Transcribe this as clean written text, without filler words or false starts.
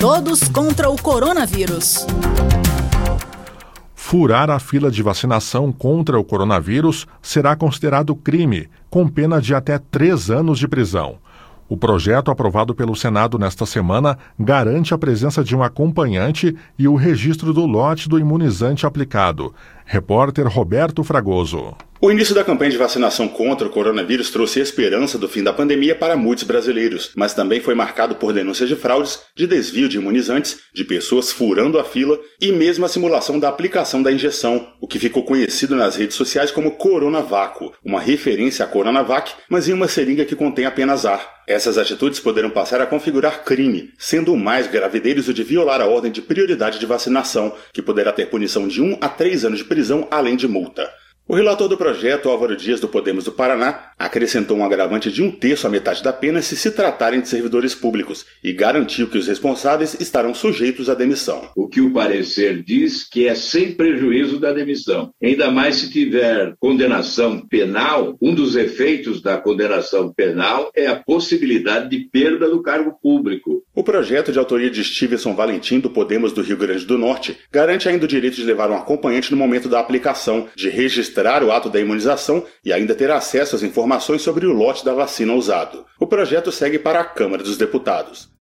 Todos contra o coronavírus. Furar a fila de vacinação contra o coronavírus será considerado crime, com pena de até 3 anos de prisão. O projeto aprovado pelo Senado nesta semana garante a presença de um acompanhante e o registro do lote do imunizante aplicado. Repórter Roberto Fragoso. O início da campanha de vacinação contra o coronavírus trouxe esperança do fim da pandemia para muitos brasileiros, mas também foi marcado por denúncias de fraudes, de desvio de imunizantes, de pessoas furando a fila e mesmo a simulação da aplicação da injeção, o que ficou conhecido nas redes sociais como Coronavac, uma referência à Coronavac, mas em uma seringa que contém apenas ar. Essas atitudes poderão passar a configurar crime, sendo o mais grave deles o de violar a ordem de prioridade de vacinação, que poderá ter punição de 1 a 3 anos de prisão, além de multa. O relator do projeto, Álvaro Dias, do Podemos do Paraná, acrescentou um agravante de 1/3 à metade da pena se tratarem de servidores públicos e garantiu que os responsáveis estarão sujeitos à demissão. O que o parecer diz que é sem prejuízo da demissão. Ainda mais se tiver condenação penal, um dos efeitos da condenação penal é a possibilidade de perda do cargo público. O projeto, de autoria de Stevenson Valentim, do Podemos do Rio Grande do Norte, garante ainda o direito de levar um acompanhante no momento da aplicação, de registrar o ato da imunização e ainda ter acesso às informações sobre o lote da vacina usado. O projeto segue para a Câmara dos Deputados.